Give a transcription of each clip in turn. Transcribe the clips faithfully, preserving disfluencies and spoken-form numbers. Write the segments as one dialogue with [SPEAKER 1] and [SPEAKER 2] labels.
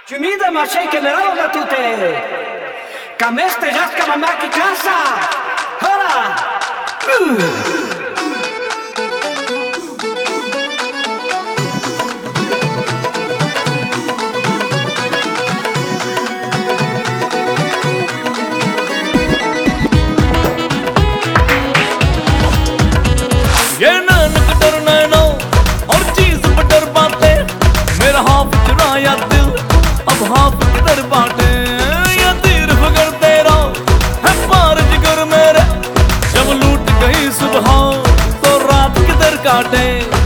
[SPEAKER 1] Ciumida ma sei che me roba tutte. Cameste jasca mamma che casa. Ora. Uh.
[SPEAKER 2] ये नानक डर nano और चीज पर डर बाटे, मेरा हाफ चुराया दिल अब हाफ किधर बाटे। ये तीर फिगर तेरा है पार जिगर मेरे, जब लूट गई सुबह तो रात किधर काटे।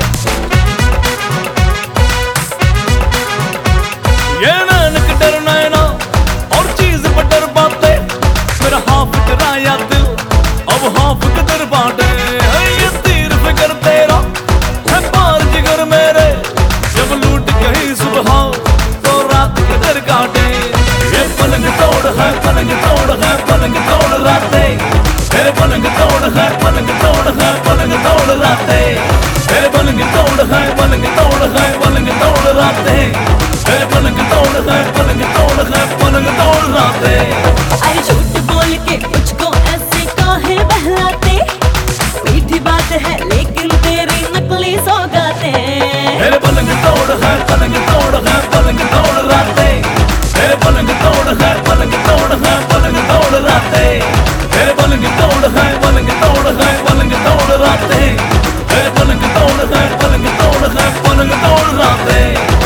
[SPEAKER 2] ये नानक डर नैनो और चीज पर डर बाटे, मेरा हाफ चुराया दिल अब हाफ किधर बाटे। फिकर तेरा है पार जिगर मेरे, जब लूट गई सुबह तो रात किधर काटे। ये पलंग तोड़ है पलंग तोड़ है पलंग तोड़ राते, तेरे पलंग तोड़ है पलंग तोड़ है पलंग तोड़ राते, तेरे पलंग तोड़ है पलंग तोड़ है पलंग तोड़ राते, तेरे पलंग तोड़ है पलंग तोड़ है पलंग तोड़ राते।
[SPEAKER 3] अरे झूठ बोल के मुझको ऐसे काहे बहलाते, मीठी बात है लेकिन तेरी नकली सौगातें।
[SPEAKER 2] तेरे पलंग तोड़ है पलंग तोड़ है पलंग तोड़ राते, तेरे पलंग तोड़ है पलंग तोड़ है पलंग तोड़ राते, तेरे पलंग तोड़ है पलंग तोड़ है पलंग तोड़ राते, तेरे पलंग तोड़ है पलंग तोड़ है पलंग तोड़ राते।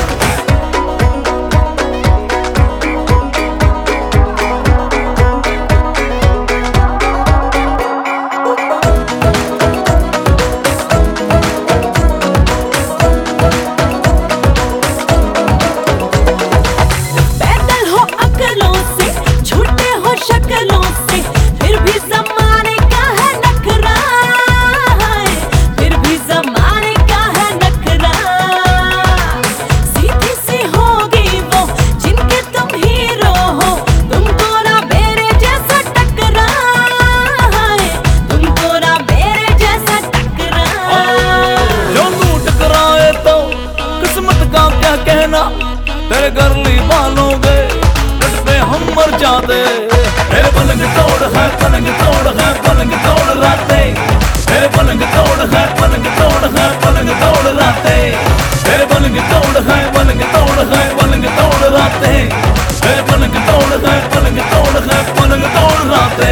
[SPEAKER 2] कहना तेरे गरली बालों गए पे हम मर जाते। तेरे पलंग तोड़ है पलंग तोड़ है पलंग तोड़ राते, तेरे पलंग तोड़ है पलंग तोड़ है पलंग तोड़ राते, तेरे पलंग तोड़ है पलंग तोड़ है पलंग तोड़ राते, तेरे पलंग तोड़ है पलंग तोड़ है पलंग तोड़ राते।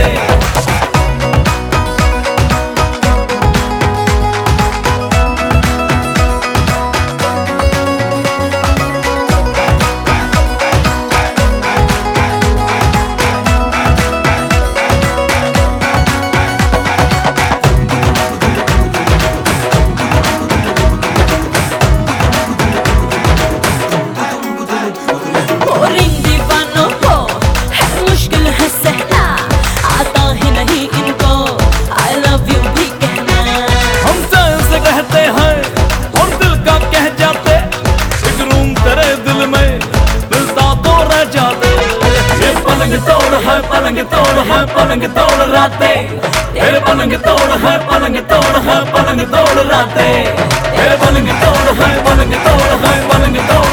[SPEAKER 2] पलंग तोड़ है पलंग तोड़ है पलंग तोड़ राते, तेरे पलंग तोड़ है पलंग तोड़ है पलंग तोड़ राते, तेरे पलंग तोड़ है पलंग तोड़ है पलंग तोड़